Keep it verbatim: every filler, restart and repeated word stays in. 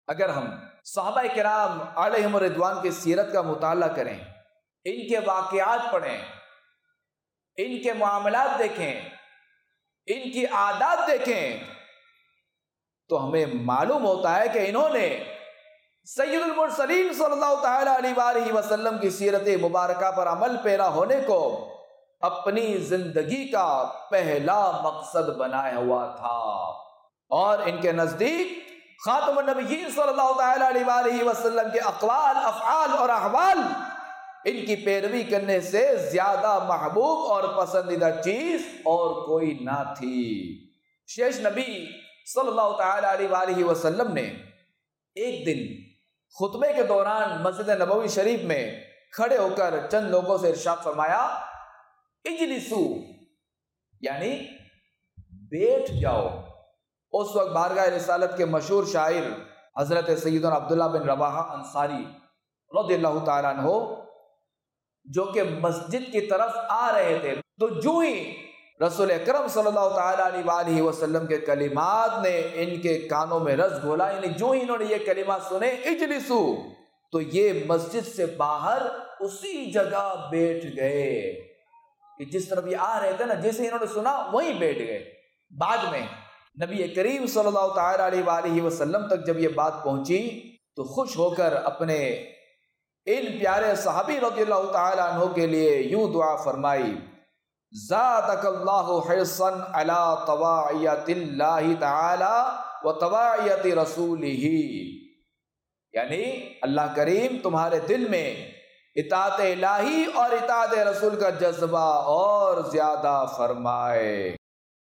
اگر ہم صحابہ کرام علیہم الرضوان کی سیرت کا مطالعہ کریں، ان کے واقعات پڑھیں، ان کے معاملات دیکھیں، ان کی عادات دیکھیں، تو ہمیں معلوم ہوتا ہے کہ انہوں نے سید المرسلین صلی اللہ تعالی علیہ وآلہ وسلم کی سیرت مبارکہ پر عمل پیرا ہونے کو اپنی زندگی کا پہلا مقصد بنایا ہوا تھا، اور ان کے نزدیک خاتم النبیین صلی اللہ تعالی علیہ وآلہ وسلم کے اقوال، افعال اور احوال ان کی پیروی کرنے سے زیادہ محبوب اور پسندیدہ چیز اور کوئی نہ تھی۔ شیش نبی صلی اللہ تعالی علیہ وآلہ وسلم نے ایک دن خطبے کے دوران مسجد نبوی شریف میں کھڑے ہو کر چند لوگوں سے ارشاد فرمایا، اجلسو، یعنی بیٹھ جاؤ۔ اس وقت بارگاہ رسالت کے مشہور شاعر حضرت سیدنا عبداللہ بن رواحہ انصاری رضی اللہ تعالیٰ عنہ جو کہ مسجد کی طرف آ رہے تھے، تو جو ہی رسول اکرم صلی اللہ تعالیٰ علیہ وآلہ وسلم کے کلمات نے ان کے کانوں میں رس گھولا، یعنی جو ہی انہوں نے یہ کلمات سنے اجلسو، تو یہ مسجد سے باہر اسی جگہ بیٹھ گئے کہ جس طرف یہ آ رہے تھے نا، جیسے انہوں نے سنا وہیں بیٹھ گئے۔ بعد میں نبی کریم صلی اللہ تعالیٰ علیہ وآلہ وسلم تک جب یہ بات پہنچی تو خوش ہو کر اپنے ان پیارے صحابی رضی اللہ تعالیٰ عنہ کے لیے یوں دعا فرمائی، زادک اللہ حرصا علی طواعیت اللہ تعالی و طواعیت رسولہ، یعنی اللہ کریم تمہارے دل میں اطاعت الہی اور اطاعت رسول کا جذبہ اور زیادہ فرمائے۔